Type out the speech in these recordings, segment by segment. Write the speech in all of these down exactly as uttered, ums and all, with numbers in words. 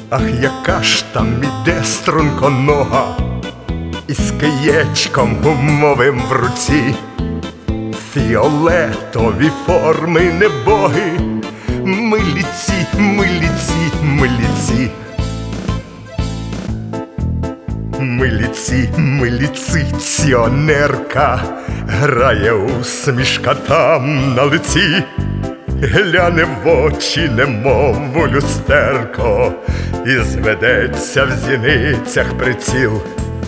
Ах, яка ж там іде струнконога, із києчком гумовим в руці, фіолетові форми небоги, миліці, миліці, миліці. Миліці, миліціонерка грає усмішка там на лиці, гляне в очі, немов у люстерко, і зведеться в зіницях приціл.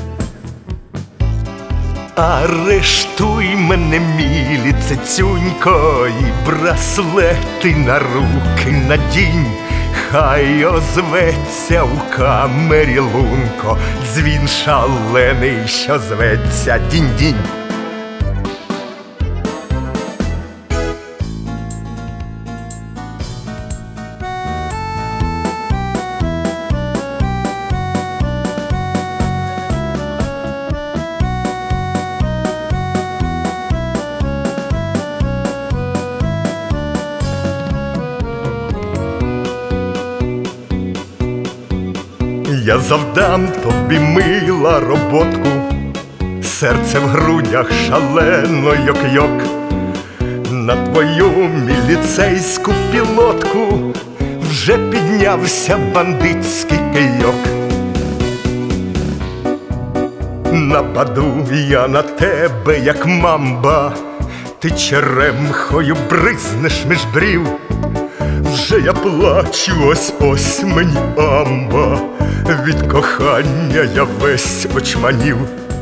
Арештуй мене, мілі цицюнько, і браслети на руки надінь, хай озветься у камері лунко дзвін шалений, що зветься дінь-дінь. Я завдам тобі, мила, роботку, серце в грудях шалено йок-йок. На твою міліцейську пілотку вже піднявся бандитський кийок. Нападу я на тебе, як мамба, ти черемхою бризнеш між брів. Вже я плачу, ось-ось мені амба, від кохання я весь очманів.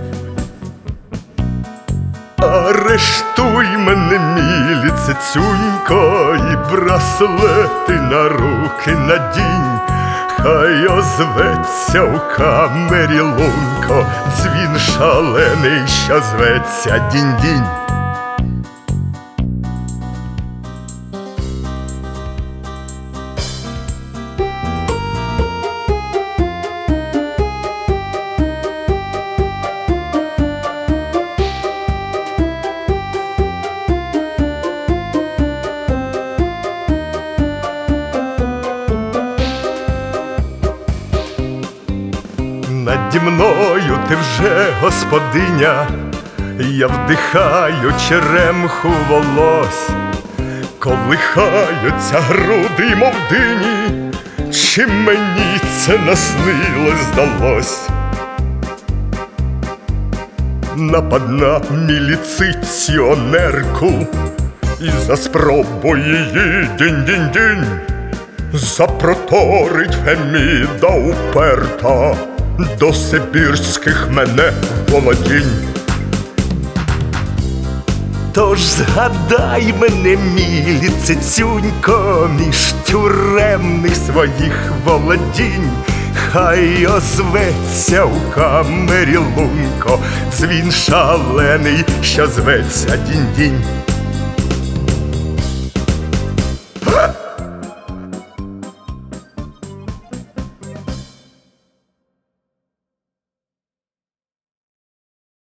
Арештуй мене, мілі цицюнько, і браслети на руки надінь, хай озветься у камері лунко дзвін шалений, що зветься дінь-дінь. Наді мною ти вже господиня, я вдихаю черемху волось, колихаються груди, мов дині, чи мені це наснилось, здалось? Напад на міліціонерку, і за спробу її дінь-дінь-дінь запроторить Феміда уперта до сибірських мене володінь. Тож згадай мене, мілі цицюнько, між тюремних своїх володінь, хай озветься у камері лунко дзвін шалений, що зветься дінь-дінь.